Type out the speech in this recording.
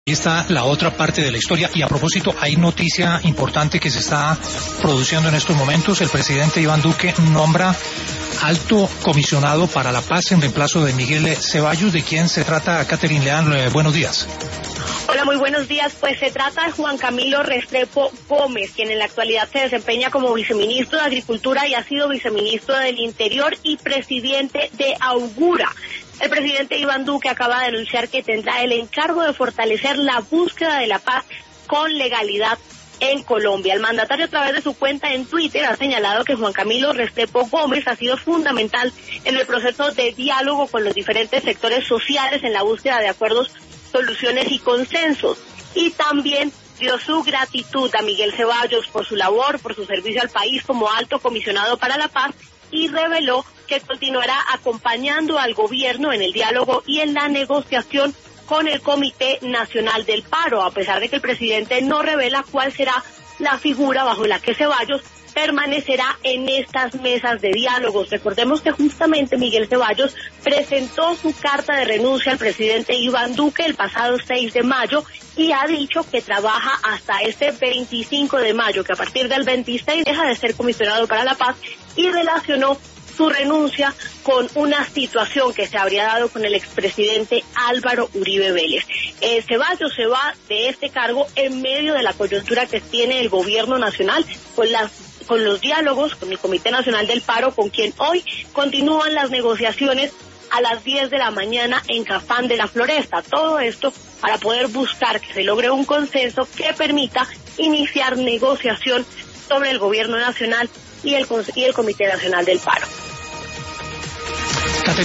Ahí está la otra parte de la historia. Y a propósito, hay noticia importante que se está produciendo en estos momentos. El presidente Iván Duque nombra alto comisionado para la paz en reemplazo de Miguel Ceballos. ¿De quién se trata, Catherine Leán? Buenos días. Hola, muy buenos días. Pues se trata de Juan Camilo Restrepo Gómez, quien en la actualidad se desempeña como viceministro de Agricultura y ha sido viceministro del Interior y presidente de Augura. El presidente Iván Duque acaba de anunciar que tendrá el encargo de fortalecer la búsqueda de la paz con legalidad en Colombia. El mandatario, a través de su cuenta en Twitter, ha señalado que Juan Camilo Restrepo Gómez ha sido fundamental en el proceso de diálogo con los diferentes sectores sociales en la búsqueda de acuerdos, soluciones y consensos. Y también dio su gratitud a Miguel Ceballos por su labor, por su servicio al país como alto comisionado para la paz, y reveló que continuará acompañando al gobierno en el diálogo y en la negociación con el Comité Nacional del Paro, a pesar de que el presidente no revela cuál será la figura bajo la que Ceballos permanecerá en estas mesas de diálogos. Recordemos que justamente Miguel Ceballos presentó su carta de renuncia al presidente Iván Duque el pasado 6 de mayo y ha dicho que trabaja hasta este 25 de mayo, que a partir del 26 deja de ser comisionado para la paz, y relacionó su renuncia con una situación que se habría dado con el expresidente Álvaro Uribe Vélez. Ceballos se va de este cargo en medio de la coyuntura que tiene el gobierno nacional con los diálogos con el Comité Nacional del Paro, con quien hoy continúan las negociaciones a las 10 de la mañana en Cafán de la Floresta. Todo esto para poder buscar que se logre un consenso que permita iniciar negociación sobre el gobierno nacional y el Comité Nacional del Paro.